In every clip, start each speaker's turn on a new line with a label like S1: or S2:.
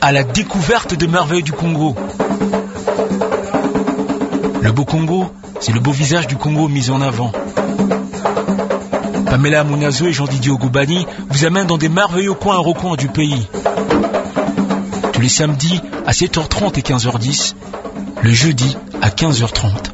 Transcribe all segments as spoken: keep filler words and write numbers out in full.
S1: à la découverte des merveilles du Congo. Le beau Congo, c'est le beau visage du Congo mis en avant. Pamela Amunazo et Jean-Didier Ogubani vous amènent dans des merveilleux coins et recoins du pays. Tous les samedis à sept heures trente et quinze heures dix, le jeudi à quinze heures trente.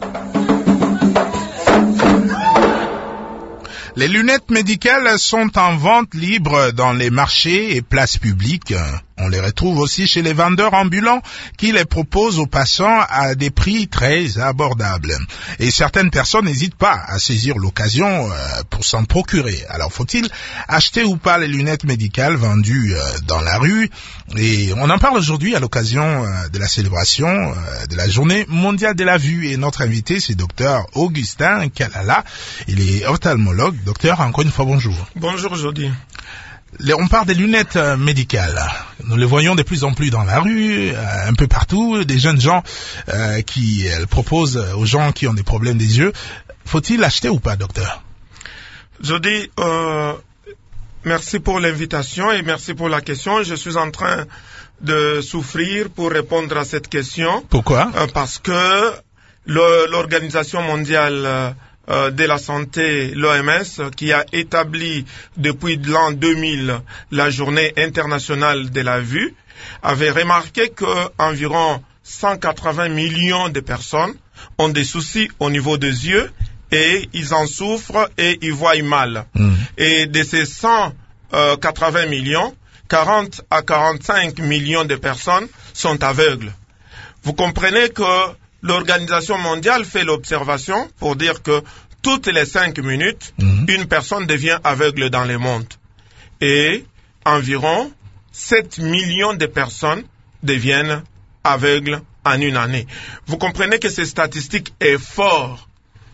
S2: Les lunettes médicales sont en vente libre dans les marchés et places publiques. On les retrouve aussi chez les vendeurs ambulants qui les proposent aux passants à des prix très abordables. Et certaines personnes n'hésitent pas à saisir l'occasion pour s'en procurer. Alors faut-il acheter ou pas les lunettes médicales vendues dans la rue? Et on en parle aujourd'hui à l'occasion de la célébration de la journée mondiale de la vue. Et notre invité, c'est docteur Augustin Kalala. Il est ophtalmologue. Docteur, encore une fois, bonjour.
S3: Bonjour, Jody.
S2: On parle des lunettes médicales. Nous les voyons de plus en plus dans la rue, un peu partout, des jeunes gens euh, qui elles proposent aux gens qui ont des problèmes des yeux. Faut-il l'acheter ou pas, docteur?
S3: Jody, euh, merci pour l'invitation et merci pour la question. Je suis en train de souffrir pour répondre à cette question.
S2: Pourquoi?
S3: euh, Parce que le, l'Organisation mondiale euh, Euh, de la santé, l'O M S, qui a établi depuis l'an deux mille la journée internationale de la vue, avait remarqué que environ cent quatre-vingts millions de personnes ont des soucis au niveau des yeux et ils en souffrent et ils voient mal. Mmh. Et de ces cent quatre-vingts millions, quarante à quarante-cinq millions de personnes sont aveugles. Vous comprenez que l'Organisation mondiale fait l'observation pour dire que toutes les cinq minutes, mmh. une personne devient aveugle dans le monde. Et environ sept millions de personnes deviennent aveugles en une année. Vous comprenez que ces statistiques sont fortes.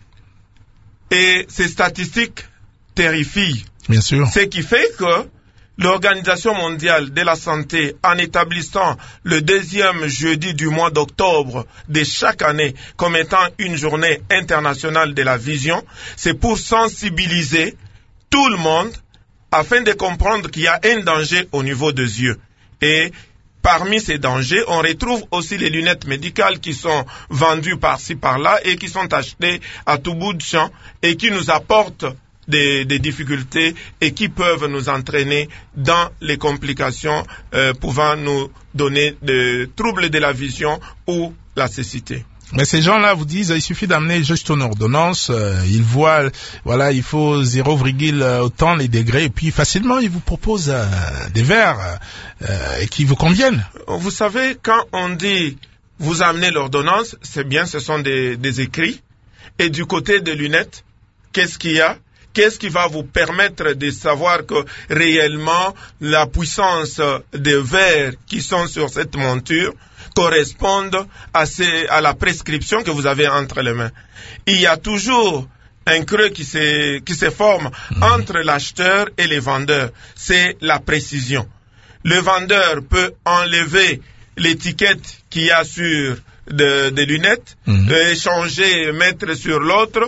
S3: Et ces statistiques terrifient.
S2: Bien sûr.
S3: Ce qui fait que l'Organisation mondiale de la santé, en établissant le deuxième jeudi du mois d'octobre de chaque année comme étant une journée internationale de la vision, c'est pour sensibiliser tout le monde afin de comprendre qu'il y a un danger au niveau des yeux. Et parmi ces dangers, on retrouve aussi les lunettes médicales qui sont vendues par-ci par-là et qui sont achetées à tout bout de champ et qui nous apportent Des, des difficultés et qui peuvent nous entraîner dans les complications euh, pouvant nous donner des troubles de la vision ou la cécité.
S2: Mais ces gens-là vous disent, il suffit d'amener juste une ordonnance, euh, ils voient, voilà, il faut zéro virgule autant les degrés, et puis facilement ils vous proposent euh, des verres euh, qui vous conviennent.
S3: Vous savez, quand on dit vous amenez l'ordonnance, c'est bien, ce sont des, des écrits. Et du côté des lunettes, qu'est-ce qu'il y a? Qu'est-ce qui va vous permettre de savoir que réellement la puissance des verres qui sont sur cette monture correspondent à, ces, à la prescription que vous avez entre les mains? Il y a toujours un creux qui se, qui se forme mmh. entre l'acheteur et les vendeurs. C'est la précision. Le vendeur peut enlever l'étiquette qu'il y a sur De, des lunettes, mmh. échanger, mettre sur l'autre.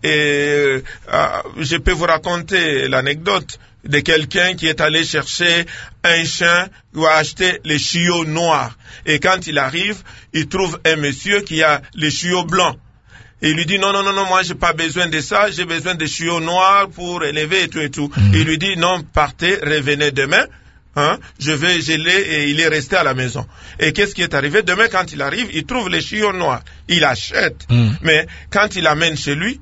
S3: Et euh, je peux vous raconter l'anecdote de quelqu'un qui est allé chercher un chien ou a acheté les chiots noirs. Et quand il arrive, il trouve un monsieur qui a les chiots blancs. Et il lui dit, non, non, non, non, moi, j'ai pas besoin de ça, j'ai besoin de chiots noirs pour élever et tout et tout. Mmh. Il lui dit, non, partez, revenez demain. Hein, je vais geler et il est resté à la maison. Et qu'est-ce qui est arrivé? Demain, quand il arrive, il trouve les chiots noirs. Il achète. Mm. Mais quand il amène chez lui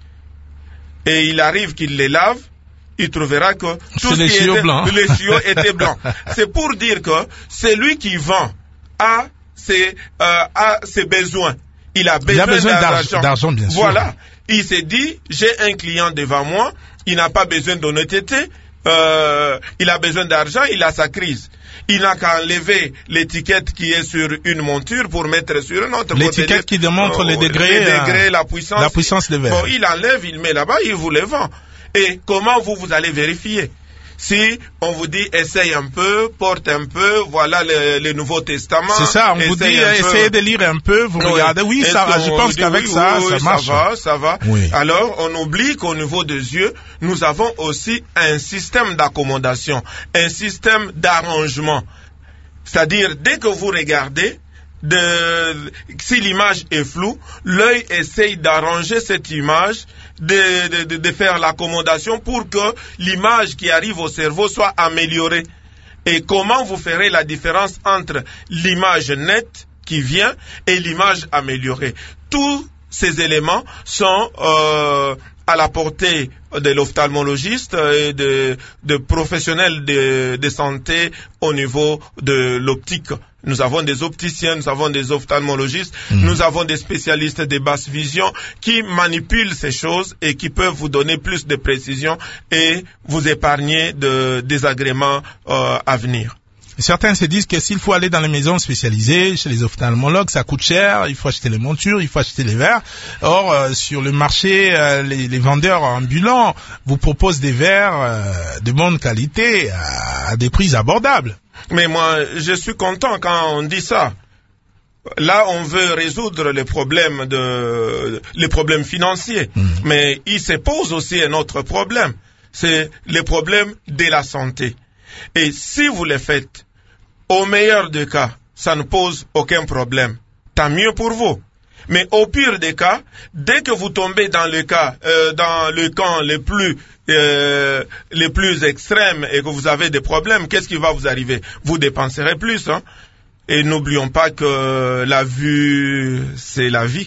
S3: et il arrive qu'il les lave, il trouvera que tous les chiots blancs. Les chiots étaient blancs. C'est pour dire que celui qui vend a ses, euh, a ses besoins. Il a besoin, il a besoin d'argent.
S2: d'argent, bien sûr.
S3: Voilà. Il s'est dit, j'ai un client devant moi, il n'a pas besoin d'honnêteté. Euh, il a besoin d'argent, il a sa crise. Il n'a qu'à enlever l'étiquette qui est sur une monture pour mettre sur une autre.
S2: L'étiquette qui démontre euh, les degrés,
S3: les degrés, euh, la puissance.
S2: La puissance des verres.
S3: Bon, il enlève, il met là-bas, il vous les vend. Et comment vous, vous allez vérifier? Si on vous dit, essaye un peu, porte un peu, voilà le, le Nouveau Testament.
S2: C'est ça, on vous dit, essayez de lire un peu, vous oui. regardez, oui, ça va, je pense qu'avec oui, ça,
S3: oui,
S2: ça marche.
S3: Ça va, ça va. Oui. Alors, on oublie qu'au niveau des yeux, nous avons aussi un système d'accommodation, un système d'arrangement. C'est-à-dire, dès que vous regardez, de, si l'image est floue, l'œil essaye d'arranger cette image, de, de, de faire l'accommodation pour que l'image qui arrive au cerveau soit améliorée. Et comment vous ferez la différence entre l'image nette qui vient et l'image améliorée? Tous ces éléments sont euh, à la portée de l'ophtalmologiste et de, de professionnels de, de santé au niveau de l'optique. Nous avons des opticiens, nous avons des ophtalmologistes, mmh. nous avons des spécialistes de basse vision qui manipulent ces choses et qui peuvent vous donner plus de précision et vous épargner de désagréments euh, à venir.
S2: Certains se disent que s'il faut aller dans les maisons spécialisées, chez les ophtalmologues, ça coûte cher, il faut acheter les montures, il faut acheter les verres. Or, euh, sur le marché, euh, les, les vendeurs ambulants vous proposent des verres euh, de bonne qualité à, à des prix abordables.
S3: Mais moi, je suis content quand on dit ça. Là, on veut résoudre les problèmes de, les problèmes financiers. Mmh. Mais il se pose aussi un autre problème. C'est le problème de la santé. Et si vous le faites, au meilleur des cas, ça ne pose aucun problème. Tant mieux pour vous. Mais au pire des cas, dès que vous tombez dans le cas, euh, dans le camp le plus, euh, les plus extrêmes et que vous avez des problèmes, qu'est-ce qui va vous arriver? Vous dépenserez plus, hein? Et n'oublions pas que la vue, c'est la vie.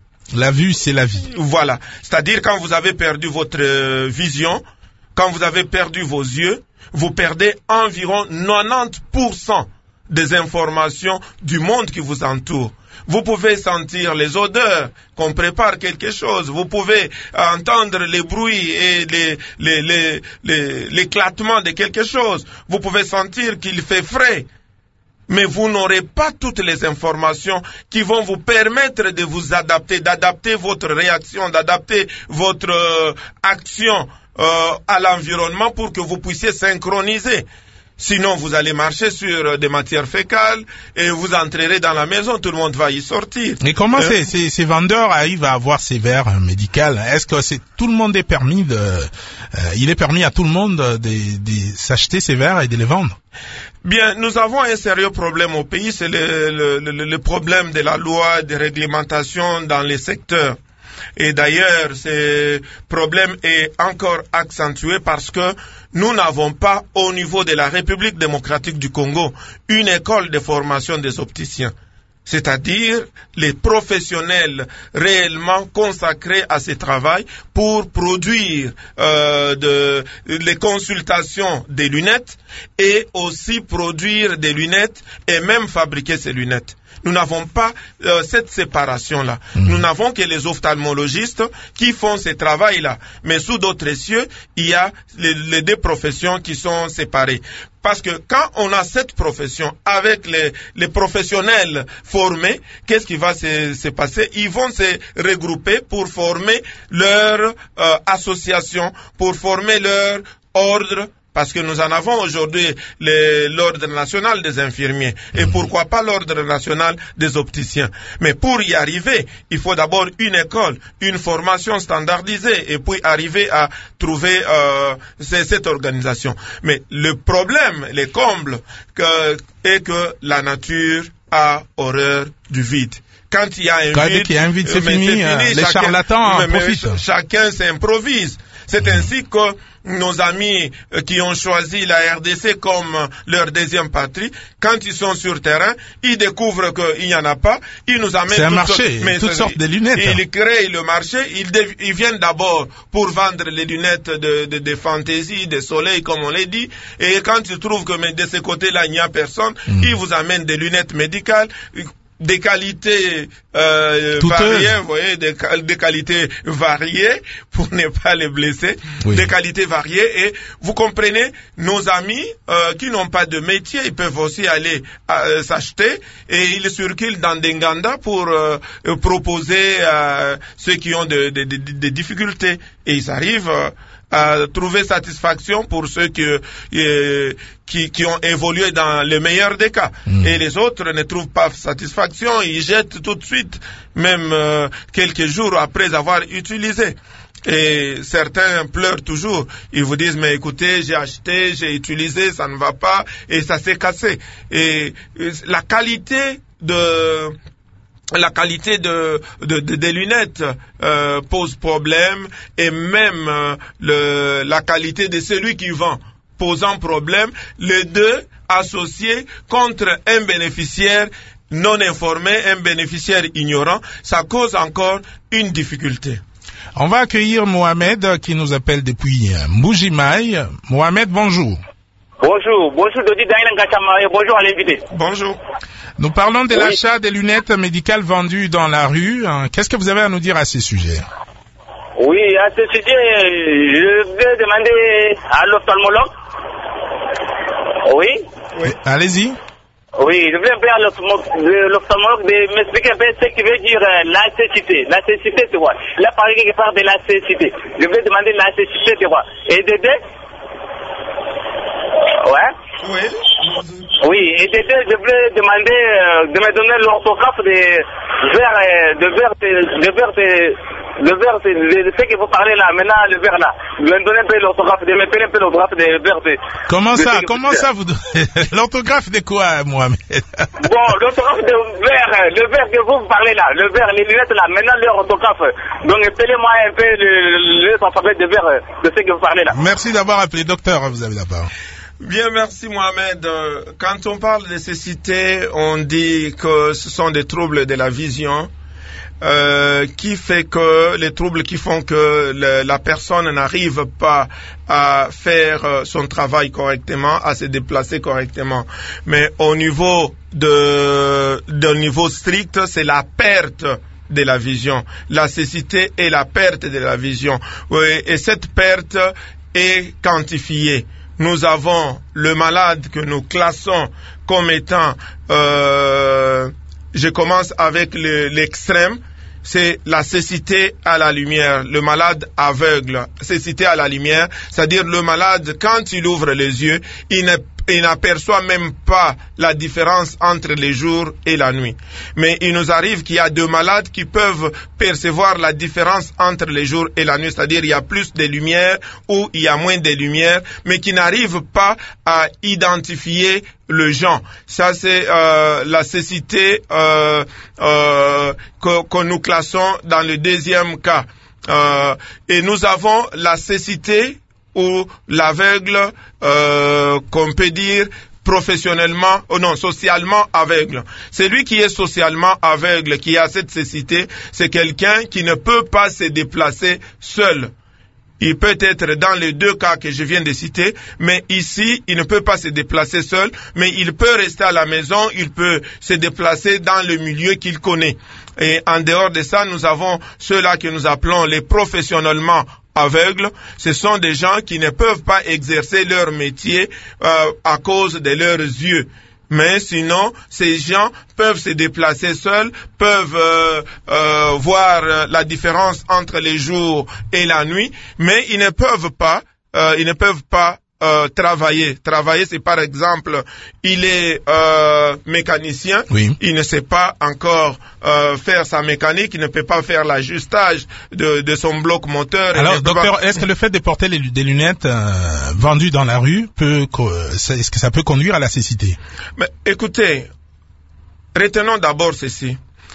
S2: La vue, c'est la vie.
S3: Voilà. C'est-à-dire quand vous avez perdu votre euh, vision, quand vous avez perdu vos yeux, vous perdez environ quatre-vingt-dix pour cent des informations du monde qui vous entoure. Vous pouvez sentir les odeurs qu'on prépare quelque chose. Vous pouvez entendre les bruits et les, les, les, les, l'éclatement de quelque chose. Vous pouvez sentir qu'il fait frais. Mais vous n'aurez pas toutes les informations qui vont vous permettre de vous adapter, d'adapter votre réaction, d'adapter votre euh, action euh, à l'environnement pour que vous puissiez synchroniser. Sinon, vous allez marcher sur des matières fécales et vous entrerez dans la maison, tout le monde va y sortir.
S2: Mais comment
S3: euh,
S2: ces, ces, ces vendeurs arrivent à avoir ces verres médicaux? Est-ce que c'est tout le monde est permis de, euh, il est permis à tout le monde de, de, de s'acheter ces verres et de les vendre?
S3: Bien, nous avons un sérieux problème au pays, c'est le, le, le, le problème de la loi de réglementation dans les secteurs. Et d'ailleurs, ce problème est encore accentué parce que nous n'avons pas, au niveau de la République démocratique du Congo, une école de formation des opticiens. C'est-à-dire les professionnels réellement consacrés à ce travail pour produire euh, de, les consultations des lunettes et aussi produire des lunettes et même fabriquer ces lunettes. Nous n'avons pas euh, cette séparation-là. Mmh. Nous n'avons que les ophtalmologistes qui font ce travail-là. Mais sous d'autres cieux, il y a les, les deux professions qui sont séparées. Parce que quand on a cette profession avec les, les professionnels formés, qu'est-ce qui va se, se passer? Ils vont se regrouper pour former leur euh, association, pour former leur ordre. Parce que nous en avons aujourd'hui les, l'ordre national des infirmiers. Et pourquoi pas l'ordre national des opticiens. Mais pour y arriver, il faut d'abord une école, une formation standardisée, et puis arriver à trouver euh, cette organisation. Mais le problème, les combles, que, est que la nature a horreur du vide. Quand il y a un
S2: Quand
S3: vide,
S2: il y a un vide, c'est fini,
S3: fini,
S2: euh, les
S3: chacun,
S2: charlatans
S3: mais, mais,
S2: profitent.
S3: Chacun s'improvise. C'est ainsi que nos amis qui ont choisi la R D C comme leur deuxième patrie, quand ils sont sur terrain, ils découvrent qu'il n'y en a pas, ils nous amènent
S2: c'est un
S3: toutes
S2: marché,
S3: sortes, mais
S2: toutes sortes de lunettes.
S3: Ils créent le marché, ils, dev, ils viennent d'abord pour vendre les lunettes de, de, de fantaisie, de soleil, comme on l'a dit, et quand ils trouvent que mais de ce côté-là, il n'y a personne, mmh. ils vous amènent des lunettes médicales, des qualités euh, variées, vous voyez, des, des qualités variées, pour ne pas les blesser, oui. Des qualités variées, et vous comprenez, nos amis euh, qui n'ont pas de métier, ils peuvent aussi aller euh, s'acheter, et ils circulent dans des Nganda pour euh, proposer à ceux qui ont des de, de, de difficultés, et ils arrivent euh, à trouver satisfaction pour ceux qui, euh, qui, qui ont évolué dans le meilleur des cas. Mmh. Et les autres ne trouvent pas satisfaction, ils jettent tout de suite, même euh, quelques jours après avoir utilisé. Et certains pleurent toujours. Ils vous disent, mais écoutez, j'ai acheté, j'ai utilisé, ça ne va pas, et ça s'est cassé. Et la qualité de... La qualité de, de, de des lunettes euh, pose problème, et même euh, le, la qualité de celui qui vend posant problème, les deux associés contre un bénéficiaire non informé, un bénéficiaire ignorant, ça cause encore une difficulté.
S2: On va accueillir Mohamed qui nous appelle depuis Mbujimaï. Mohamed, bonjour.
S4: Bonjour, bonjour Dodi Daïlan Gachama et bonjour à l'invité.
S3: Bonjour.
S2: Nous parlons de
S4: oui.
S2: l'achat des lunettes médicales vendues dans la rue. Qu'est-ce que vous avez à nous dire à ce sujet?
S4: Oui, à ce sujet, je vais demander à l'ophtalmologue. Oui.
S3: Oui.
S2: Allez-y.
S4: Oui, je vais demander à l'ophtalmologue de m'expliquer un peu ce qui veut dire euh, la cécité. La cécité, tu vois. Il a parlé quelque part de la cécité. Je vais demander la cécité, tu vois. Et de deux. Ouais.
S3: Oui.
S4: Oui, et de deux, je voulais demander euh, de me donner l'orthographe de vers, euh, de vers, de, de vers, de, de vers, de, de ce que vous parlez là, maintenant, le vers là. De me donner un peu l'orthographe, de me donner un peu l'orthographe de vers. De,
S2: comment
S4: de
S2: ça, comment ça vous l'orthographe de quoi, Mohamed?
S4: Bon, l'orthographe de vers, le vers que vous parlez là, le vers, les lunettes là, maintenant leur orthographe. Donc, appelez-moi un peu le, le alphabet de vers de ce que vous parlez là.
S2: Merci d'avoir appelé, docteur, vous avez la parole.
S3: Bien, merci Mohamed. Quand on parle de cécité, on dit que ce sont des troubles de la vision, euh, qui fait que les troubles qui font que le, la personne n'arrive pas à faire son travail correctement, à se déplacer correctement. Mais au niveau de, de niveau strict, c'est la perte de la vision. La cécité est la perte de la vision. Oui, et cette perte est quantifiée. Nous avons le malade que nous classons comme étant, euh, je commence avec le, l'extrême, c'est la cécité à la lumière, le malade aveugle, cécité à la lumière, c'est-à-dire le malade, quand il ouvre les yeux, il ne il n'aperçoit même pas la différence entre les jours et la nuit. Mais il nous arrive qu'il y a deux malades qui peuvent percevoir la différence entre les jours et la nuit, c'est-à-dire il y a plus de lumière ou il y a moins de lumière, mais qui n'arrivent pas à identifier le genre. Ça, c'est euh, la cécité euh, euh, que, que nous classons dans le deuxième cas. Euh, et nous avons la cécité ou l'aveugle, euh, qu'on peut dire professionnellement, ou non, socialement aveugle. Celui qui est socialement aveugle, qui a cette cécité, c'est quelqu'un qui ne peut pas se déplacer seul. Il peut être dans les deux cas que je viens de citer, mais ici, il ne peut pas se déplacer seul, mais il peut rester à la maison, il peut se déplacer dans le milieu qu'il connaît. Et en dehors de ça, nous avons ceux-là que nous appelons les professionnellement aveugles. Ce sont des gens qui ne peuvent pas exercer leur métier euh, à cause de leurs yeux. Mais sinon, ces gens peuvent se déplacer seuls, peuvent euh, euh, voir la différence entre les jours et la nuit, mais ils ne peuvent pas, euh, ils ne peuvent pas euh, travailler. Travailler, c'est par exemple, il est euh, mécanicien,
S2: oui.
S3: Il ne sait pas encore euh, faire sa mécanique, il ne peut pas faire l'ajustage de, de son bloc moteur.
S2: Alors, docteur, pas... est-ce que le fait de porter les, des lunettes euh, vendues dans la rue peut, est-ce que ça peut conduire à la cécité?
S3: Mais écoutez, retenons d'abord ceci.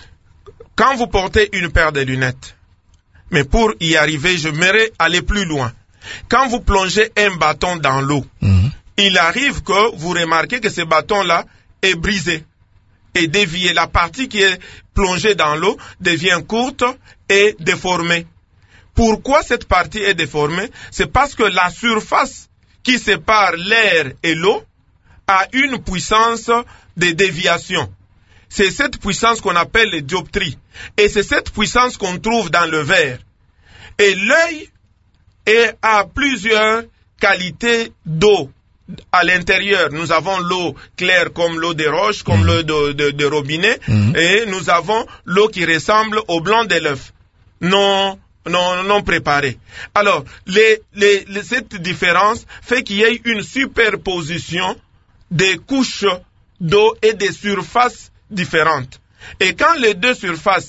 S3: Quand vous portez une paire de lunettes, mais pour y arriver, je m'aimerais aller plus loin. Quand vous plongez un bâton dans l'eau, mmh. il arrive que vous remarquez que ce bâton-là est brisé et dévié. La partie qui est plongée dans l'eau devient courte et déformée. Pourquoi cette partie est déformée? C'est parce que la surface qui sépare l'air et l'eau a une puissance de déviation. C'est cette puissance qu'on appelle les dioptries. Et c'est cette puissance qu'on trouve dans le verre. Et l'œil et a plusieurs qualités d'eau à l'intérieur. Nous avons l'eau claire comme l'eau des roches, comme mmh. l'eau de, de, de robinet, mmh. et nous avons l'eau qui ressemble au blanc de l'œuf, non, non, non préparée. Alors, les, les, les, cette différence fait qu'il y ait une superposition des couches d'eau et des surfaces différentes. Et quand les deux surfaces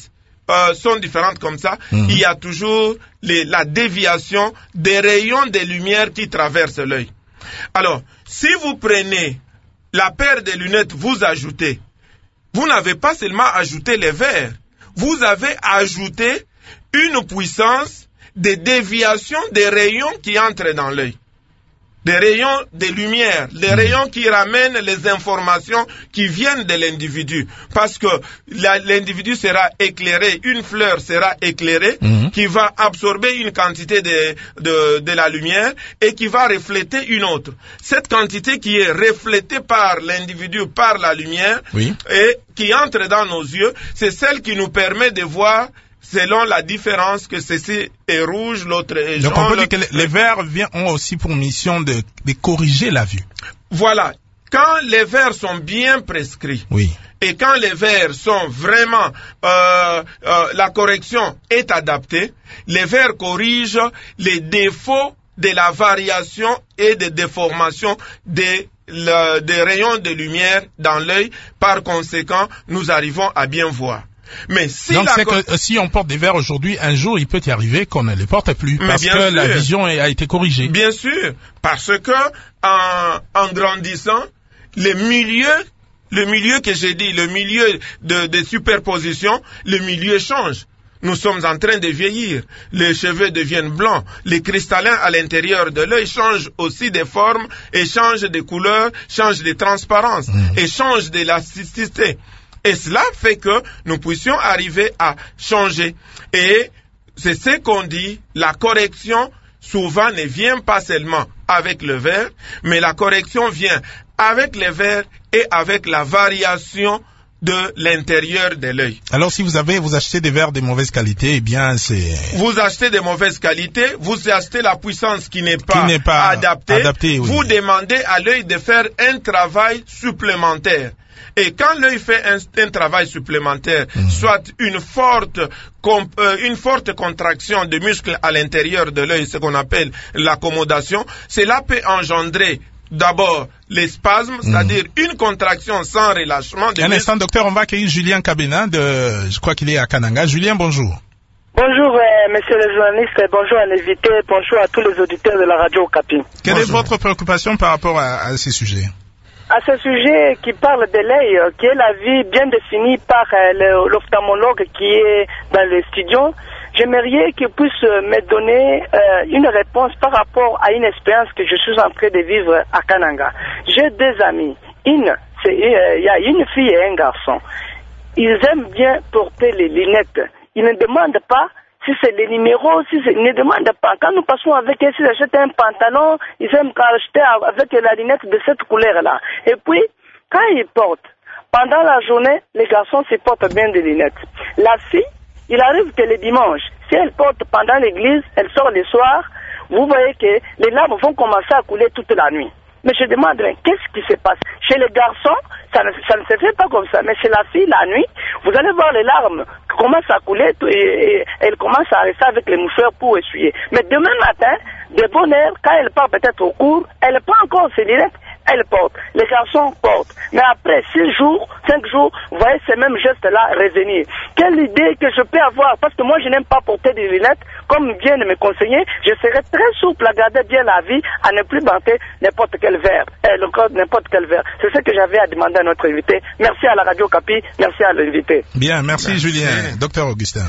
S3: euh, sont différentes comme ça, mmh. il y a toujours les, la déviation des rayons de lumière qui traversent l'œil. Alors, si vous prenez la paire de lunettes, vous ajoutez, vous n'avez pas seulement ajouté les verres, vous avez ajouté une puissance de déviation des rayons qui entrent dans l'œil. Des rayons de lumière, les rayons qui ramènent les informations qui viennent de l'individu. Parce que la, l'individu sera éclairé, une fleur sera éclairée, mmh. qui va absorber une quantité de, de, de la lumière et qui va refléter une autre. Cette quantité qui est reflétée par l'individu, par la lumière, oui. et qui entre dans nos yeux, c'est celle qui nous permet de voir selon la différence que ceci est rouge, l'autre est jaune.
S2: Donc on peut dire que les, les verres ont aussi pour mission de, de corriger la vue.
S3: Voilà. Quand les verres sont bien prescrits,
S2: oui.
S3: et quand les verres sont vraiment, euh, euh, la correction est adaptée, les verres corrigent les défauts de la variation et des déformations des, le, des rayons de lumière dans l'œil. Par conséquent, nous arrivons à bien voir. Mais si
S2: Donc
S3: la
S2: c'est
S3: co-
S2: que si on porte des verres aujourd'hui, un jour il peut y arriver qu'on ne les porte plus parce que sûr. La vision a été corrigée.
S3: Bien sûr, parce que en, en grandissant, le milieu, le milieu que j'ai dit, le milieu de, de superposition, le milieu change. Nous sommes en train de vieillir, les cheveux deviennent blancs, les cristallins à l'intérieur de l'œil changent aussi de forme et changent de couleur, changent de transparence mmh. et changent d'élasticité. Et cela fait que nous puissions arriver à changer. Et c'est ce qu'on dit, la correction souvent ne vient pas seulement avec le verre, mais la correction vient avec les verres et avec la variation de l'intérieur de l'œil.
S2: Alors si vous avez, vous achetez des verres de mauvaise qualité, eh bien c'est...
S3: Vous achetez de mauvaise qualité, vous achetez la puissance qui n'est pas,
S2: qui n'est pas
S3: adaptée,
S2: adaptée oui.
S3: Vous demandez à l'œil de faire un travail supplémentaire. Et quand l'œil fait un, un travail supplémentaire, mmh. soit une forte, comp, euh, une forte contraction de muscles à l'intérieur de l'œil, ce qu'on appelle l'accommodation, cela peut engendrer d'abord les spasmes, mmh. c'est-à-dire une contraction sans relâchement. De
S2: un instant, docteur, on va accueillir Julien Kabena, de, je crois qu'il est à Kananga. Julien, bonjour.
S5: Bonjour, euh, monsieur le journaliste, bonjour à l'invité, bonjour à tous les auditeurs de la radio Okapi.
S2: Quelle
S5: bonjour.
S2: est votre préoccupation par rapport à, à ces sujets?
S5: À ce sujet qui parle de l'œil, euh, qui est la vie bien définie par euh, le, l'ophtalmologue qui est dans le studio, j'aimerais qu'il puisse me donner euh, une réponse par rapport à une expérience que je suis en train de vivre à Kananga. J'ai deux amis. Une, c'est, euh, il y a une fille et un garçon. Ils aiment bien porter les lunettes. Ils ne demandent pas si c'est les numéros, si c'est, ils ne demandent pas. Quand nous passons avec eux, s'ils achètent un pantalon, ils aiment acheter avec la lunette de cette couleur-là. Et puis, quand ils portent, pendant la journée, les garçons se portent bien des lunettes. La fille, il arrive que le dimanche, si elle porte pendant l'église, elle sort le soir, vous voyez que les larmes vont commencer à couler toute la nuit. Mais je demande, qu'est-ce qui se passe? Chez les garçons, ça ne, ça ne se fait pas comme ça. Mais chez la fille, la nuit, vous allez voir les larmes qui commencent à couler et, et, et elle commence à rester avec les mouchoirs pour essuyer. Mais demain matin, de bonne heure, quand elle part peut-être au cours, elle prend encore ses lunettes, elle porte. Les garçons portent. Mais après six jours, cinq jours, vous voyez ces mêmes gestes-là revenir. Quelle idée que je peux avoir? Parce que moi, je n'aime pas porter des lunettes. Comme vient de me conseiller, je serai très souple à garder bien la vie, à ne plus banter n'importe quel verre, euh, n'importe quel verre. C'est ce que j'avais à demander à notre invité. Merci à la Radio Okapi, merci à l'invité.
S2: Bien, merci, merci. Julien. Docteur Augustin.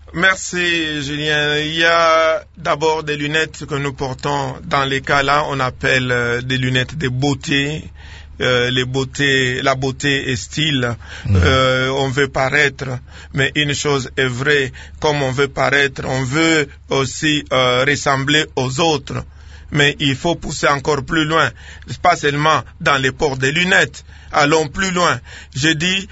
S3: Merci Julien. Il y a d'abord des lunettes que nous portons. Dans les cas là, on appelle euh, des lunettes de beauté. Euh, les beautés, la beauté est style. Mmh. Euh, on veut paraître, mais une chose est vraie. Comme on veut paraître, on veut aussi euh, ressembler aux autres. Mais il faut pousser encore plus loin. Pas seulement dans les ports des lunettes. Allons plus loin. Je dis,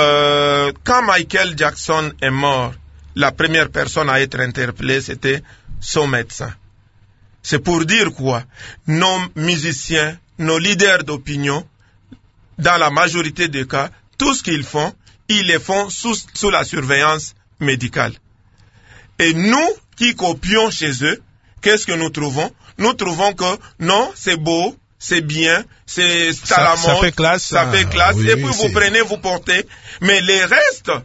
S3: euh, quand Michael Jackson est mort, la première personne à être interpellée, c'était son médecin. C'est pour dire quoi? Nos musiciens, nos leaders d'opinion, dans la majorité des cas, tout ce qu'ils font, ils le font sous, sous la surveillance médicale. Et nous, qui copions chez eux, qu'est-ce que nous trouvons? Nous trouvons que non, c'est beau, c'est bien, c'est à la mode,
S2: ça fait classe,
S3: ça fait classe,
S2: oui,
S3: et
S2: oui,
S3: puis
S2: c'est...
S3: vous prenez, vous portez, mais les restes,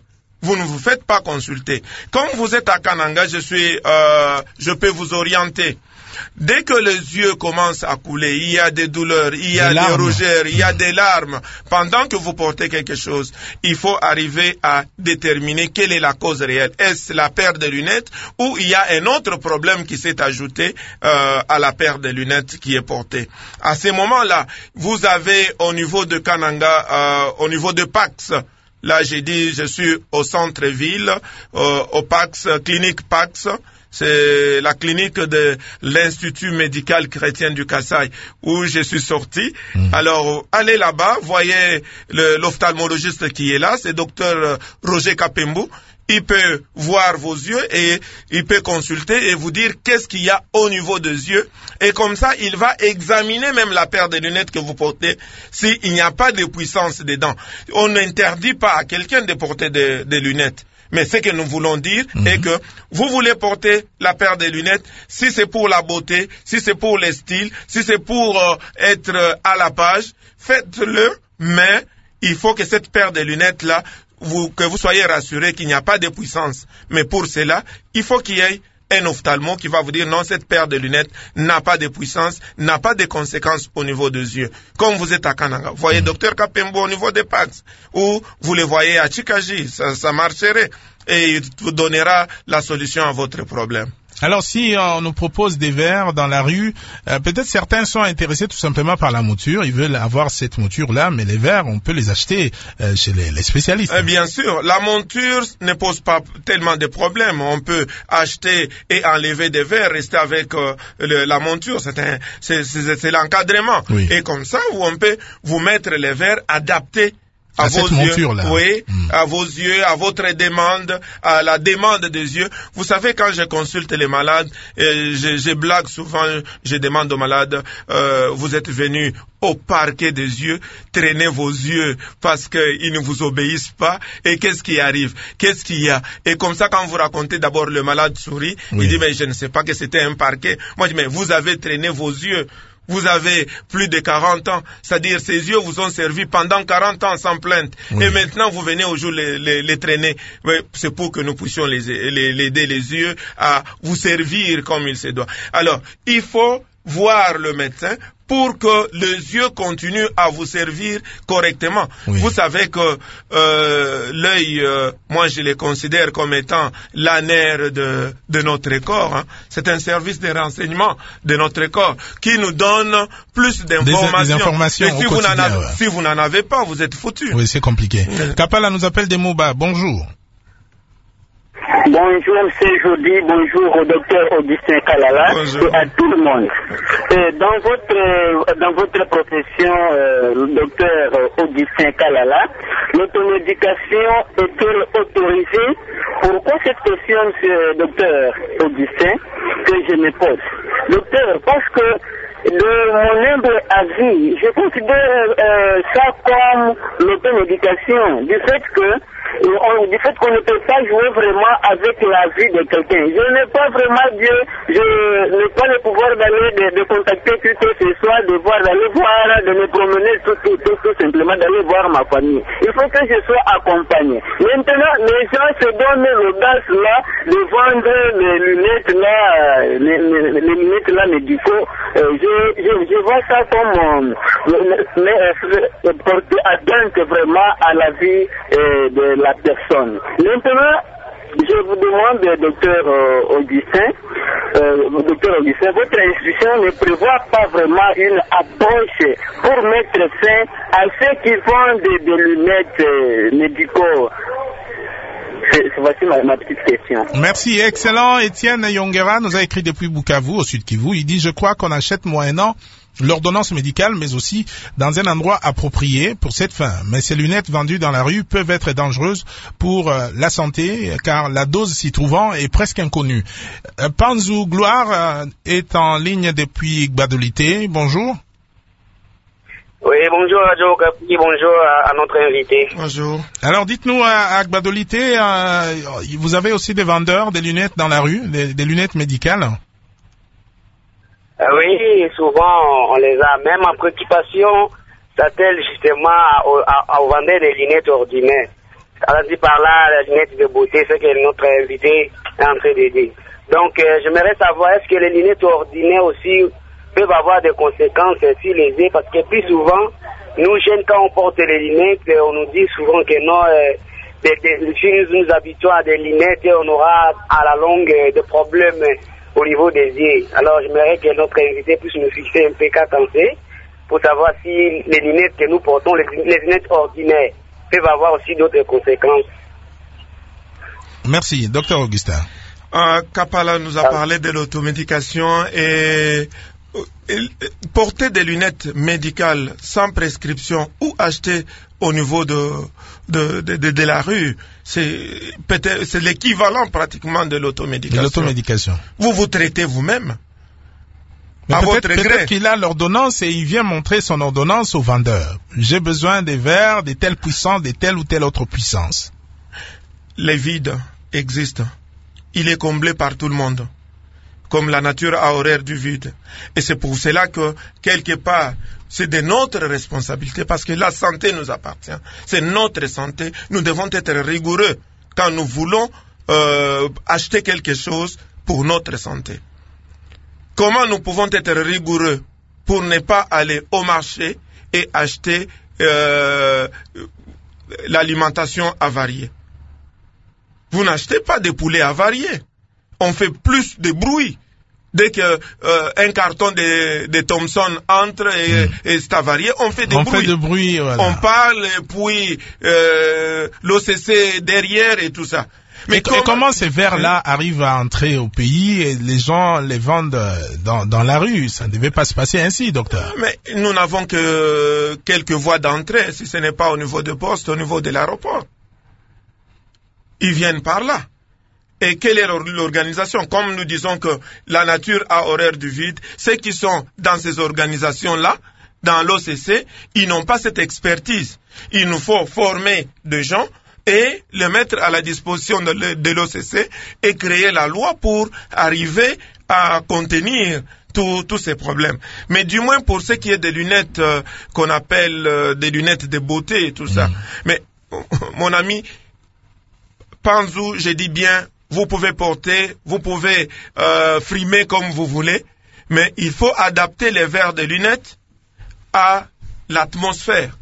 S3: vous ne vous faites pas consulter. Quand vous êtes à Kananga, je suis, euh, je peux vous orienter. Dès que les yeux commencent à couler, il y a des douleurs, il y a des, des rougeurs, il y a des larmes, pendant que vous portez quelque chose, il faut arriver à déterminer quelle est la cause réelle. Est-ce la paire de lunettes ou il y a un autre problème qui s'est ajouté euh, à la paire de lunettes qui est portée. À ce moment-là, vous avez au niveau de Kananga, euh, au niveau de Pax, là j'ai dit je suis au centre-ville, euh, au Pax, clinique Pax. C'est la clinique de l'Institut médical chrétien du Kasaï où je suis sorti. Mmh. Alors, allez là-bas, voyez le, l'ophtalmologiste qui est là, c'est docteur Roger Kapembu. Il peut voir vos yeux et il peut consulter et vous dire qu'est-ce qu'il y a au niveau des yeux. Et comme ça, il va examiner même la paire de lunettes que vous portez s'il n'y a pas de puissance dedans. On n'interdit pas à quelqu'un de porter des, des lunettes. Mais ce que nous voulons dire mmh. est que vous voulez porter la paire de lunettes, si c'est pour la beauté, si c'est pour le style, si c'est pour euh, être euh, à la page, faites-le, mais il faut que cette paire de lunettes-là, vous, que vous soyez rassurés qu'il n'y a pas de puissance. Mais pour cela, il faut qu'il y ait un ophtalmo qui va vous dire non, cette paire de lunettes n'a pas de puissance, n'a pas de conséquences au niveau des yeux. Comme vous êtes à Kananga, vous voyez mmh. docteur Kapembo au niveau des Pax, ou vous le voyez à Chikaji, ça, ça marcherait et il vous donnera la solution à votre problème.
S2: Alors, si on nous propose des verres dans la rue, euh, peut-être certains sont intéressés tout simplement par la mouture, ils veulent avoir cette mouture-là, mais les verres, on peut les acheter euh, chez les, les spécialistes.
S3: Eh bien sûr, la monture ne pose pas tellement de problèmes. On peut acheter et enlever des verres, rester avec euh, le, la monture, c'est, un, c'est, c'est, c'est l'encadrement. Oui. Et comme ça, on peut vous mettre les verres adaptés à, à vos yeux, oui, mmh. à vos yeux, à votre demande, à la demande des yeux. Vous savez, quand je consulte les malades, et je, je blague souvent, je demande aux malades, euh, vous êtes venus au parquet des yeux, traînez vos yeux parce qu'ils ne vous obéissent pas. Et qu'est-ce qui arrive? Qu'est-ce qu'il y a? Et comme ça, quand vous racontez, d'abord le malade sourit, oui. il dit, mais je ne sais pas que c'était un parquet. Moi, je dis, mais vous avez traîné vos yeux. Vous avez plus de quarante ans, c'est-à-dire ces yeux vous ont servi pendant quarante ans sans plainte. Oui. Et maintenant vous venez au jour les, les, les traîner. Oui, c'est pour que nous puissions les, les, les aider les yeux à vous servir comme il se doit. Alors, il faut voir le médecin pour que les yeux continuent à vous servir correctement. Oui. Vous savez que euh, l'œil, euh, moi je le considère comme étant la nerf de, de notre corps. Hein. C'est un service de renseignement de notre corps qui nous donne plus d'informations.
S2: Des, des informations
S3: Et si vous, n'en avez, ouais. si vous n'en avez pas, vous êtes foutus.
S2: Oui, c'est compliqué. Oui. Kapala nous appelle des Moba. Bonjour.
S6: Bonjour, c'est Jody. Bonjour au docteur Augustin Kalala Bonjour. Et à tout le monde. Et dans votre dans votre profession, euh, docteur Augustin Kalala, l'automédication est-elle autorisée? Pourquoi cette question, monsieur docteur Augustin, que je me pose? Docteur, parce que de mon humble avis, je considère euh, ça comme l'automédication, du fait que on, du fait qu'on ne peut pas jouer vraiment avec la vie de quelqu'un. Je n'ai pas vraiment Dieu, je n'ai pas le pouvoir d'aller de, de contacter qui que ce soit, de voir, d'aller voir, de me promener tout, tout, tout, tout simplement, d'aller voir ma famille. Il faut que je sois accompagné. Maintenant, les gens se donnent l'audace là de vendre les lunettes là, les, les, les lunettes là médicaux. Euh, je, je, je vois ça comme euh, porter atteinte vraiment à la vie euh, de la personne. Maintenant, je vous demande, docteur euh, Augustin, euh, docteur Augustin, votre institution ne prévoit pas vraiment une approche pour mettre fin à ceux qui vendent des, des lunettes euh, médicaux. C'est, voici ma, ma petite question.
S2: Merci, excellent. Étienne Yongera nous a écrit depuis Bukavu, au sud Kivu. Il dit, je crois qu'on achète moyennant l'ordonnance médicale, mais aussi dans un endroit approprié pour cette fin. Mais ces lunettes vendues dans la rue peuvent être dangereuses pour euh, la santé, car la dose s'y trouvant est presque inconnue. Euh, Panzou Gloire euh, est en ligne depuis Gbadolité. Bonjour.
S7: Oui, bonjour Radio Okapi, bonjour à, à notre invité.
S3: Bonjour.
S2: Alors dites-nous, à, à Gbadolité, euh, vous avez aussi des vendeurs des lunettes dans la rue, des, des lunettes médicales?
S7: Euh, oui, souvent on les a. Même en préoccupation, s'attelle justement à, à, à vendre des lunettes ordinaires. Alors, dit par là, la lunette de beauté, ce que notre invité est en train de dire. Donc, euh, j'aimerais savoir, est-ce que les lunettes ordinaires aussi peuvent avoir des conséquences sur les yeux? Parce que plus souvent, nous, jeunes, quand on porte les lunettes, on nous dit souvent que non, euh, des, des, si nous nous habituons à des lunettes, on aura à la longue euh, des problèmes au niveau des yeux. Alors, j'aimerais que notre invité puisse nous fixer un peu qu'à penser pour savoir si les lunettes que nous portons, les, les lunettes ordinaires, peuvent avoir aussi d'autres conséquences.
S2: Merci. Docteur Augustin.
S3: Euh, Kapala nous a parlé de l'automédication et, et porter des lunettes médicales sans prescription ou acheter au niveau de, de, de, de, de la rue, c'est peut-être c'est l'équivalent pratiquement de l'automédication.
S2: De l'automédication.
S3: Vous vous traitez vous-même.
S2: Mais peut-être, peut-être qu'il a l'ordonnance et il vient montrer son ordonnance au vendeur. J'ai besoin des verres, de telle puissance, de telle ou telle autre puissance.
S3: Les vides existent. Il est comblé par tout le monde, comme la nature a horreur du vide. Et c'est pour cela que, quelque part, c'est de notre responsabilité, parce que la santé nous appartient. C'est notre santé. Nous devons être rigoureux quand nous voulons euh, acheter quelque chose pour notre santé. Comment nous pouvons être rigoureux pour ne pas aller au marché et acheter euh, l'alimentation avariée? Vous n'achetez pas des poulets avariés. On fait plus de bruit. Dès qu'un euh, carton de, de Thomson entre et, mmh. et c'est avarié, on fait de
S2: on
S3: bruit.
S2: Fait de bruit voilà.
S3: On parle, et puis euh, l'O C C derrière et tout ça.
S2: Mais et, comment, et comment ces verres-là arrivent à entrer au pays et les gens les vendent dans, dans la rue? Ça ne devait pas se passer ainsi, docteur.
S3: Mais nous n'avons que quelques voies d'entrée, si ce n'est pas au niveau de poste, au niveau de l'aéroport. Ils viennent par là. Et quelle est l'organisation? Comme nous disons que la nature a horreur du vide, ceux qui sont dans ces organisations-là, dans l'O C C, ils n'ont pas cette expertise. Il nous faut former des gens et le mettre à la disposition de l'O C C et créer la loi pour arriver à contenir tous ces problèmes. Mais du moins pour ce qui est des lunettes euh, qu'on appelle euh, des lunettes de beauté et tout ça. Mmh. Mais mon ami Panzou, j'ai dit bien, vous pouvez porter, vous pouvez euh, frimer comme vous voulez, mais il faut adapter les verres de lunettes à l'atmosphère.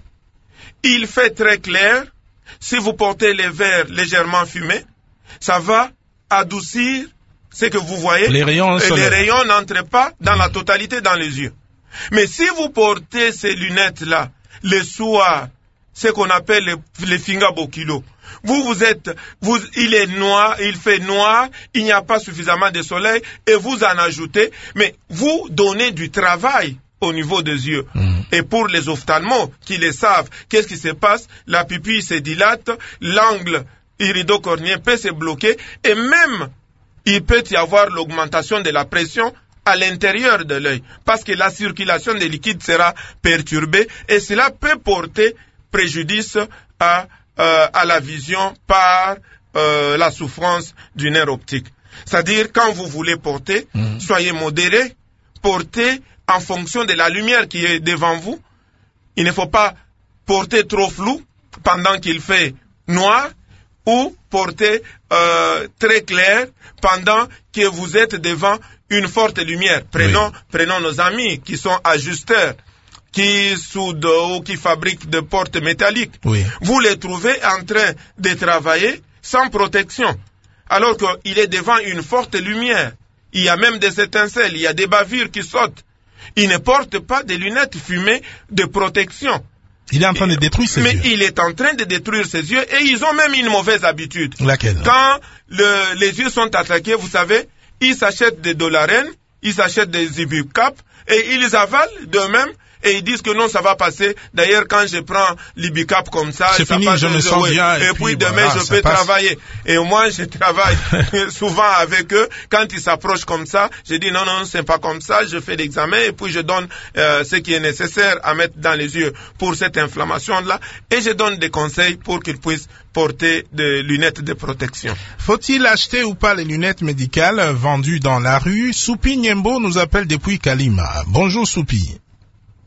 S3: Il fait très clair. Si vous portez les verres légèrement fumés, ça va adoucir ce que vous voyez.
S2: Les rayons
S3: et
S2: solaires.
S3: Les rayons n'entrent pas dans la totalité dans les yeux. Mais si vous portez ces lunettes-là, le soir, ce qu'on appelle les, les fingabokilo, vous, vous êtes, vous, il est noir, il fait noir, il n'y a pas suffisamment de soleil, et vous en ajoutez, mais vous donnez du travail au niveau des yeux. Mmh. Et pour les ophtalmos qui le savent, qu'est-ce qui se passe? La pupille se dilate, l'angle iridocornien peut se bloquer, et même, il peut y avoir l'augmentation de la pression à l'intérieur de l'œil, parce que la circulation des liquides sera perturbée, et cela peut porter préjudice à, euh, à la vision par euh, la souffrance du nerf optique. C'est-à-dire, quand vous voulez porter, mmh. soyez modéré, portez en fonction de la lumière qui est devant vous. Il ne faut pas porter trop flou pendant qu'il fait noir ou porter euh, très clair pendant que vous êtes devant une forte lumière. Prenons, oui. prenons nos amis qui sont ajusteurs, qui soudent ou qui fabriquent des portes métalliques.
S2: Oui.
S3: Vous les trouvez en train de travailler sans protection, alors qu'il est devant une forte lumière. Il y a même des étincelles, il y a des bavures qui sautent. Il ne porte pas des lunettes fumées de protection.
S2: Il est en train de détruire ses
S3: Mais
S2: yeux.
S3: Mais il est en train de détruire ses yeux et ils ont même une mauvaise habitude.
S2: Laquelle?
S3: Quand le, les yeux sont attaqués, vous savez, ils s'achètent des Dolarène, ils s'achètent des Ibucap et ils avalent d'eux-mêmes et ils disent que non, ça va passer. D'ailleurs, quand je prends l'Ibicap comme ça,
S2: c'est
S3: ça
S2: fini,
S3: passe
S2: je me sens bien.
S3: Et, et puis, puis demain,
S2: voilà,
S3: je peux
S2: passe.
S3: travailler. Et moi, je travaille souvent avec eux. Quand ils s'approchent comme ça, je dis non, non, c'est pas comme ça. Je fais l'examen et puis je donne euh, ce qui est nécessaire à mettre dans les yeux pour cette inflammation-là. Et je donne des conseils pour qu'ils puissent porter des lunettes de protection.
S2: Faut-il acheter ou pas les lunettes médicales vendues dans la rue? Soupi Niembo nous appelle depuis Kalima. Bonjour Soupi.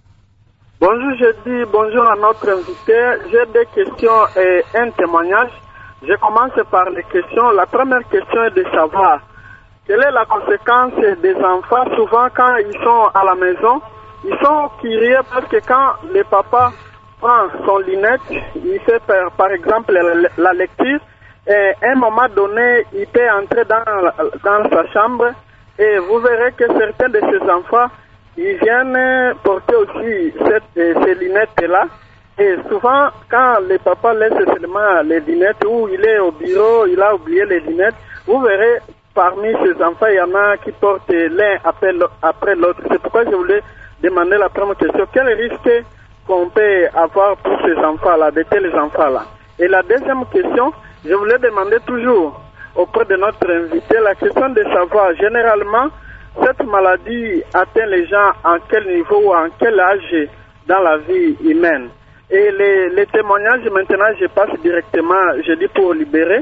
S8: Bonjour, je dis bonjour à notre invité. J'ai des questions et un témoignage. Je commence par les questions. La première question est de savoir quelle est la conséquence des enfants. Souvent, quand ils sont à la maison, ils sont curieux parce que quand le papa prend son lunette, il fait par, par exemple la, la lecture, et à un moment donné, il peut entrer dans, dans sa chambre et vous verrez que certains de ces enfants, ils viennent porter aussi cette, ces lunettes-là. Et souvent, quand le papa laisse seulement les lunettes, ou il est au bureau, il a oublié les lunettes, vous verrez, parmi ces enfants, il y en a qui portent l'un après, après l'autre. C'est pourquoi je voulais demander la première question. Quel risque qu'on peut avoir pour ces enfants-là, de tels enfants-là? Et la deuxième question, je voulais demander toujours auprès de notre invité la question de savoir, généralement, cette maladie atteint les gens en quel niveau ou en quel âge dans la vie humaine? Et les, les témoignages, maintenant, je passe directement, je dis pour libérer.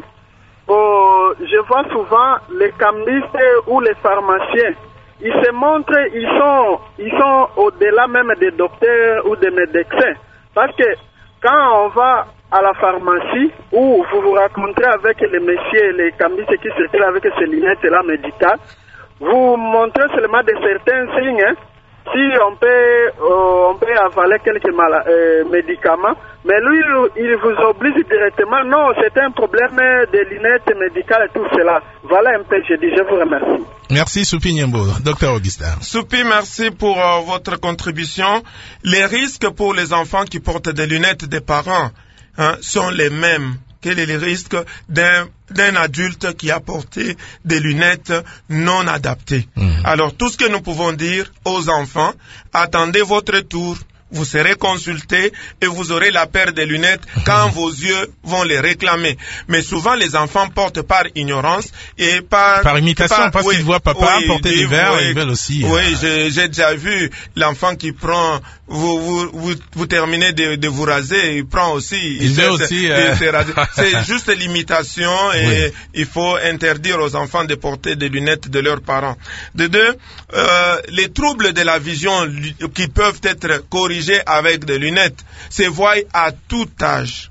S8: Oh, je vois souvent les cambistes ou les pharmaciens. Ils se montrent, ils sont, ils sont au-delà même des docteurs ou des médecins. Parce que quand on va à la pharmacie, où vous vous rencontrez avec les messieurs, les cambistes qui circulent avec ces lunettes-là médicales, vous montrez seulement de certains signes, hein. Si on peut, euh, on peut avaler quelques mal, euh, médicaments, mais lui, il vous oblige directement. Non, c'est un problème de lunettes médicales et tout cela. Voilà un peu, je dis, je vous remercie.
S2: Merci Soupi Nyembo. Docteur Augustin.
S3: Soupi, merci pour euh, votre contribution. Les risques pour les enfants qui portent des lunettes des parents hein, sont les mêmes. Quel est le risque d'un d'un adulte qui a porté des lunettes non adaptées? Mmh. Alors, tout ce que nous pouvons dire aux enfants, attendez votre tour, vous serez consulté et vous aurez la paire de lunettes quand vos yeux vont les réclamer. Mais souvent, les enfants portent par ignorance et par...
S2: Par imitation, par, parce oui, qu'ils voient papa oui, porter des verres, oui, ils veulent aussi...
S3: Oui,
S2: euh...
S3: j'ai, j'ai déjà vu l'enfant qui prend... Vous, vous, vous, vous terminez de, de vous raser, il prend aussi...
S2: Il, il veut aussi... Euh...
S3: C'est juste l'imitation et oui. Il faut interdire aux enfants de porter des lunettes de leurs parents. De deux, euh, les troubles de la vision qui peuvent être corrigés avec des lunettes se voient à tout âge.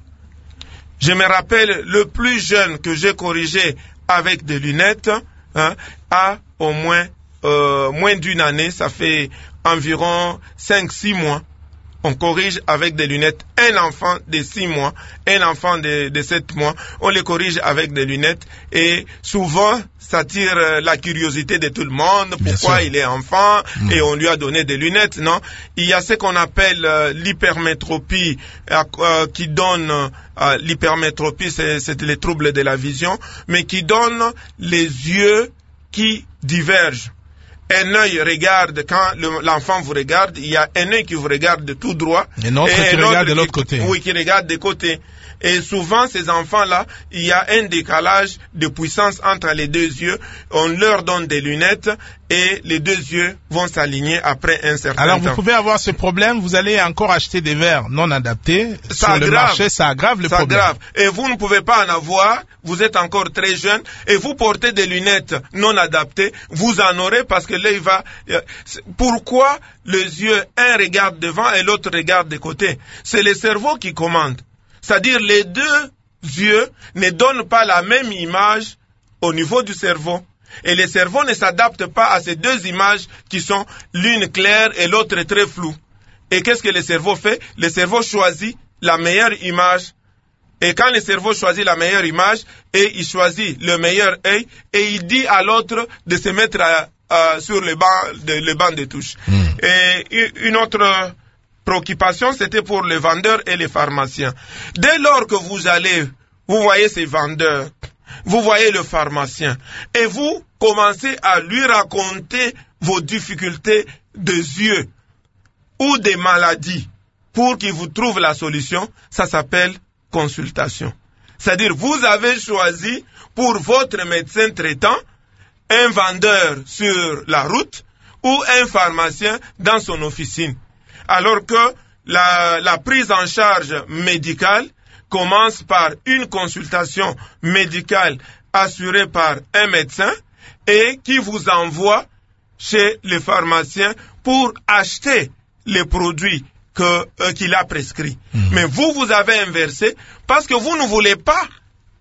S3: Je me rappelle le plus jeune que j'ai corrigé avec des lunettes hein, a au moins euh, moins d'une année, ça fait environ cinq six mois. On corrige avec des lunettes un enfant de six mois, un enfant de, de sept mois, on les corrige avec des lunettes et souvent ça attire la curiosité de tout le monde, pourquoi il est enfant mmh. et on lui a donné des lunettes, non? Il y a ce qu'on appelle euh, l'hypermétropie euh, qui donne, euh, l'hypermétropie c'est, c'est les troubles de la vision, mais qui donne les yeux qui divergent. Un œil regarde, quand le, l'enfant vous regarde, il y a un œil qui vous regarde de tout droit.
S2: Et un autre et qui un regarde de l'autre qui, côté.
S3: Oui, qui regarde de côté. Et souvent, ces enfants-là, il y a un décalage de puissance entre les deux yeux. On leur donne des lunettes et les deux yeux vont s'aligner après un certain
S2: Alors,
S3: temps.
S2: Alors, vous pouvez avoir ce problème, vous allez encore acheter des verres non adaptés
S3: ça
S2: sur
S3: aggrave,
S2: le marché, ça aggrave le
S3: ça
S2: problème.
S3: Aggrave. Et vous ne pouvez pas en avoir, vous êtes encore très jeune, et vous portez des lunettes non adaptées, vous en aurez parce que l'œil va... Pourquoi les yeux, un regarde devant et l'autre regarde de côté? C'est le cerveau qui commande. C'est-à-dire les deux yeux ne donnent pas la même image au niveau du cerveau. Et le cerveau ne s'adapte pas à ces deux images qui sont l'une claire et l'autre très floue. Et qu'est-ce que le cerveau fait? Le cerveau choisit la meilleure image. Et quand le cerveau choisit la meilleure image, et il choisit le meilleur œil, et il dit à l'autre de se mettre à, à, sur le banc de, le banc de touche. Mmh. Et une autre... préoccupation, c'était pour les vendeurs et les pharmaciens. Dès lors que vous allez, vous voyez ces vendeurs, vous voyez le pharmacien, et vous commencez à lui raconter vos difficultés de yeux ou des maladies pour qu'il vous trouve la solution, ça s'appelle consultation. C'est-à-dire, vous avez choisi pour votre médecin traitant un vendeur sur la route ou un pharmacien dans son officine. Alors que la, la prise en charge médicale commence par une consultation médicale assurée par un médecin et qui vous envoie chez le pharmacien pour acheter les produits que, euh, qu'il a prescrits. Mmh. Mais vous, vous avez inversé parce que vous ne voulez pas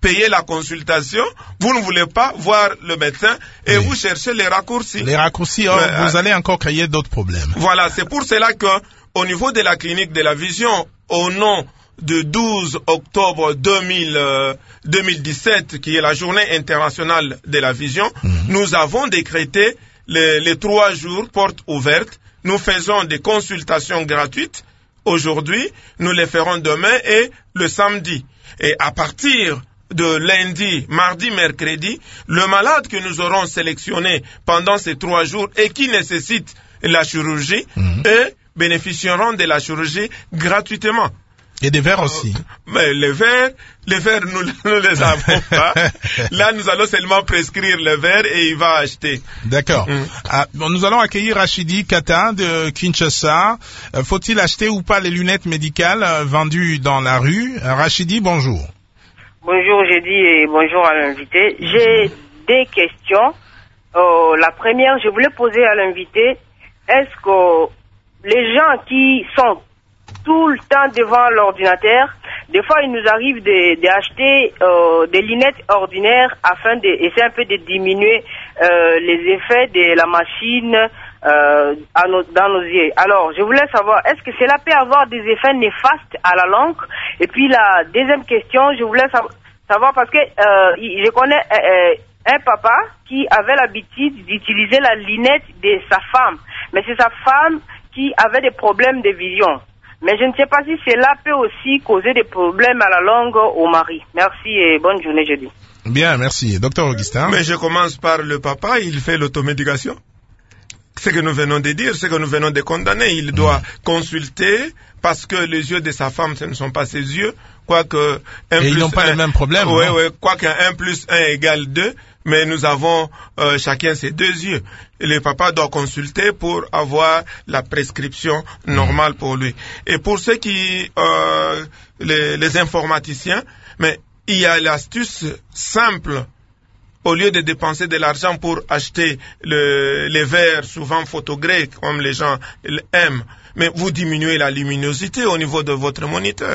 S3: payez la consultation, vous ne voulez pas voir le médecin et oui. vous cherchez les raccourcis.
S2: Les raccourcis, oh, euh, vous allez encore créer d'autres problèmes.
S3: Voilà, c'est pour cela que au niveau de la clinique de la vision, au nom de douze octobre deux mille, euh, deux mille dix-sept, qui est la journée internationale de la vision, mmh. nous avons décrété les, les trois jours portes ouvertes. Nous faisons des consultations gratuites. Aujourd'hui, nous les ferons demain et le samedi. Et à partir de lundi, mardi, mercredi, le malade que nous aurons sélectionné pendant ces trois jours et qui nécessite la chirurgie, mmh. eux bénéficieront de la chirurgie gratuitement.
S2: Et des verres aussi.
S3: Mais les verres, les verres, nous ne les avons pas. Là, nous allons seulement prescrire les verres et il va acheter.
S2: D'accord. Mm. Ah, bon, nous allons accueillir Rachidi Kata de Kinshasa. Euh, faut-il acheter ou pas les lunettes médicales euh, vendues dans la rue? euh, Rachidi, bonjour.
S9: Bonjour, j'ai dit et bonjour à l'invité. J'ai des questions. Euh, la première, je voulais poser à l'invité, est-ce que les gens qui sont tout le temps devant l'ordinateur, des fois il nous arrive d'acheter de, euh, des lunettes ordinaires afin d'essayer un peu de diminuer euh, les effets de la machine euh, à nos, dans nos yeux. Alors je voulais savoir, est-ce que cela peut avoir des effets néfastes à la langue? Et puis la deuxième question, je voulais savoir, savoir parce que euh, je connais euh, un papa qui avait l'habitude d'utiliser la lunette de sa femme, mais c'est sa femme qui avait des problèmes de vision. Mais je ne sais pas si cela peut aussi causer des problèmes à la langue au mari. Merci et bonne journée, je dis.
S2: Bien, merci. Docteur Augustin.
S3: Mais je commence par le papa, il fait l'automédication. Ce que nous venons de dire, ce que nous venons de condamner, il doit mmh. consulter parce que les yeux de sa femme, ce ne sont pas ses yeux. Quoique un
S2: et
S3: plus
S2: ils n'ont pas
S3: un,
S2: les mêmes problèmes.
S3: Oui, oui, quoique un plus un égale deux, mais nous avons euh, chacun ses deux yeux. Et le papa doit consulter pour avoir la prescription normale mmh. pour lui. Et pour ceux qui, euh, les, les informaticiens, mais il y a l'astuce simple. Au lieu de dépenser de l'argent pour acheter le, les verres souvent photogrés comme les gens aiment, mais vous diminuez la luminosité au niveau de votre moniteur.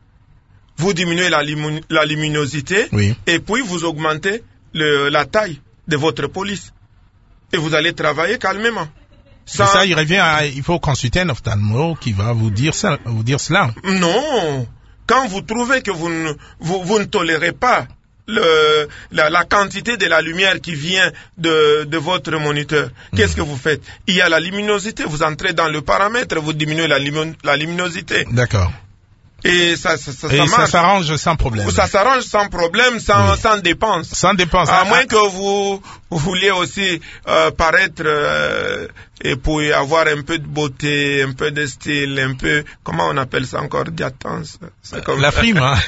S3: Vous diminuez la, limu, la luminosité
S2: oui.
S3: et puis vous augmentez le, la taille de votre police. Et vous allez travailler calmement.
S2: Sans... ça, il revient à, il faut consulter un ophtalmo qui va vous dire ça, vous dire cela.
S3: Non. Quand vous trouvez que vous ne, vous, vous ne tolérez pas Le, la, la quantité de la lumière qui vient de, de votre moniteur, qu'est-ce mmh. que vous faites? Il y a la luminosité, vous entrez dans le paramètre, vous diminuez la, la luminosité.
S2: D'accord.
S3: Et ça, ça, ça,
S2: Et
S3: ça,
S2: ça s'arrange sans problème.
S3: Ça s'arrange sans problème, sans, oui. sans dépense.
S2: Sans dépense.
S3: À
S2: ah,
S3: moins
S2: ah.
S3: que vous, vous vouliez aussi euh, paraître euh, et puis avoir un peu de beauté, un peu de style, un peu, comment on appelle ça encore, diatance.
S2: Comme... La frime, hein.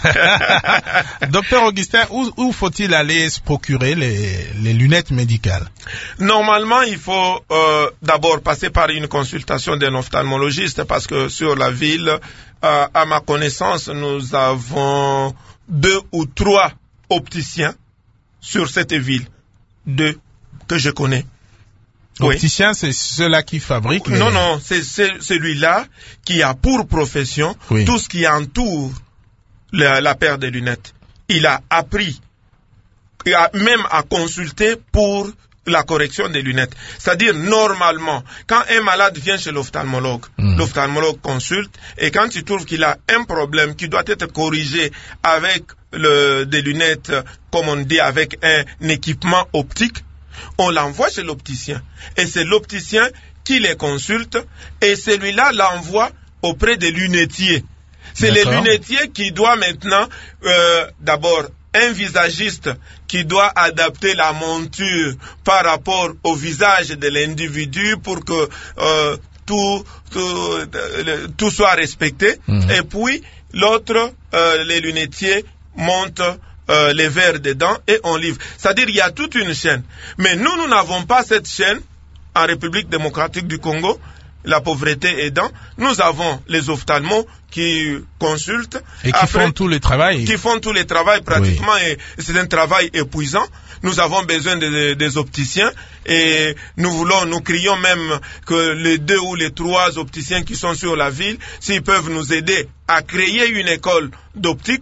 S2: Docteur Augustin, où, où faut-il aller se procurer les, les lunettes médicales?
S3: Normalement, il faut euh, d'abord passer par une consultation d'un ophtalmologiste parce que sur la ville, euh, à ma connaissance, nous avons deux ou trois opticiens sur cette ville. Deux que je connais.
S2: Opticien, oui. C'est ceux-là qui fabriquent les...
S3: Non, non, c'est celui-là qui a pour profession oui. tout ce qui entoure la, la paire de lunettes. Il a appris, il a même à consulter pour la correction des lunettes. C'est-à-dire, normalement, quand un malade vient chez l'ophtalmologue, mmh. l'ophtalmologue consulte, et quand il trouve qu'il a un problème qui doit être corrigé avec le, des lunettes, comme on dit, avec un, un équipement optique, on l'envoie chez l'opticien. Et c'est l'opticien qui les consulte, et celui-là l'envoie auprès des lunetiers. C'est les lunetiers qui doivent maintenant, euh, d'abord, un visagiste qui doit adapter la monture par rapport au visage de l'individu pour que euh, tout, tout, tout soit respecté. Mmh. Et puis, l'autre, euh, les lunetiers montent euh, les verres dedans et on livre. C'est-à-dire il y a toute une chaîne. Mais nous, nous n'avons pas cette chaîne en République démocratique du Congo. La pauvreté aidant, nous avons les ophtalmos qui consultent.
S2: Et qui après, font tout le travail.
S3: Qui font tout le travail pratiquement, oui. Et c'est un travail épuisant. Nous avons besoin de, de, des opticiens et nous voulons, nous crions même que les deux ou les trois opticiens qui sont sur la ville, s'ils peuvent nous aider à créer une école d'optique,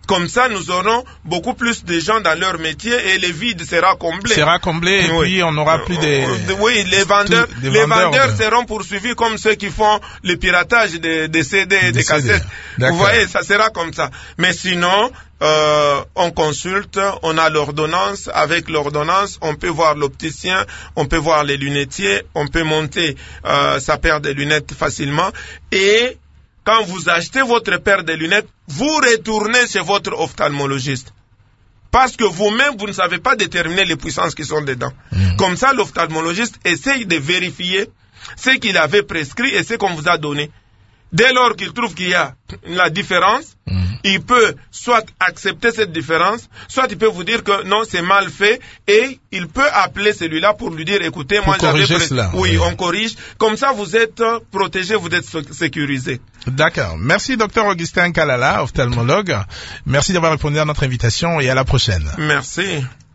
S3: Comme ça, nous aurons beaucoup plus de gens dans leur métier et le vide sera comblé.
S2: Sera comblé et
S3: oui.
S2: puis on n'aura plus des...
S3: Oui, les vendeurs,
S2: les
S3: les
S2: vendeurs,
S3: vendeurs
S2: de...
S3: seront poursuivis comme ceux qui font le piratage des, des C D et des, des cassettes. Vous voyez, ça sera comme ça. Mais sinon, euh, on consulte, on a l'ordonnance. Avec l'ordonnance, on peut voir l'opticien, on peut voir les lunetiers, on peut monter euh, sa paire de lunettes facilement. Et quand vous achetez votre paire de lunettes, vous retournez chez votre ophtalmologiste. Parce que vous-même, vous ne savez pas déterminer les puissances qui sont dedans. Mmh. Comme ça, l'ophtalmologiste essaye de vérifier ce qu'il avait prescrit et ce qu'on vous a donné. Dès lors qu'il trouve qu'il y a la différence, mmh. il peut soit accepter cette différence, soit il peut vous dire que non, c'est mal fait, et il peut appeler celui-là pour lui dire, écoutez,
S2: pour
S3: moi j'avais...
S2: Pré... Cela,
S3: oui,
S2: oui,
S3: on corrige. Comme ça, vous êtes protégé, vous êtes sécurisé.
S2: D'accord. Merci, docteur Augustin Kalala, ophtalmologue. Merci d'avoir répondu à notre invitation et à la prochaine.
S3: Merci.